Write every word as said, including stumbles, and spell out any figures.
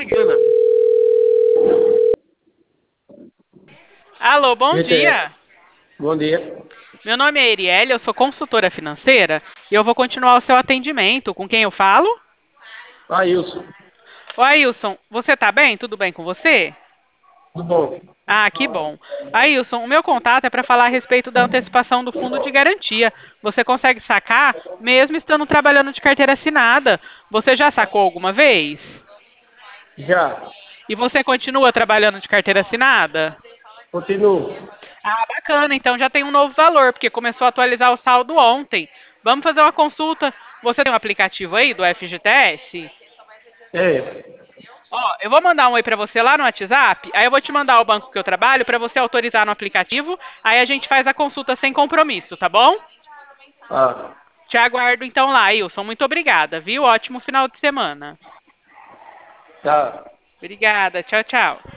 Gana. Alô, bom G T S. dia. Bom dia. Meu nome é Erielle, eu sou consultora financeira e eu vou continuar o seu atendimento. Com quem eu falo? Ailson. Ô, Ailson, você tá bem? Tudo bem com você? Tudo bom? Ah, que bom. Ailson, o meu contato é para falar a respeito da antecipação do fundo de garantia. Você consegue sacar mesmo estando trabalhando de carteira assinada. Você já sacou alguma vez? Já. E você continua trabalhando de carteira assinada? Continuo. Ah, bacana. Então já tem um novo valor, porque começou a atualizar o saldo ontem. Vamos fazer uma consulta. Você tem um aplicativo aí do F G T S? É. Ó, eu vou mandar um oi para você lá no WhatsApp, aí eu vou te mandar o banco que eu trabalho para você autorizar no aplicativo, aí a gente faz a consulta sem compromisso, tá bom? Ah. Te aguardo então lá, Wilson. Muito obrigada, viu? Ótimo final de semana. Tá. Obrigada. Tchau, tchau.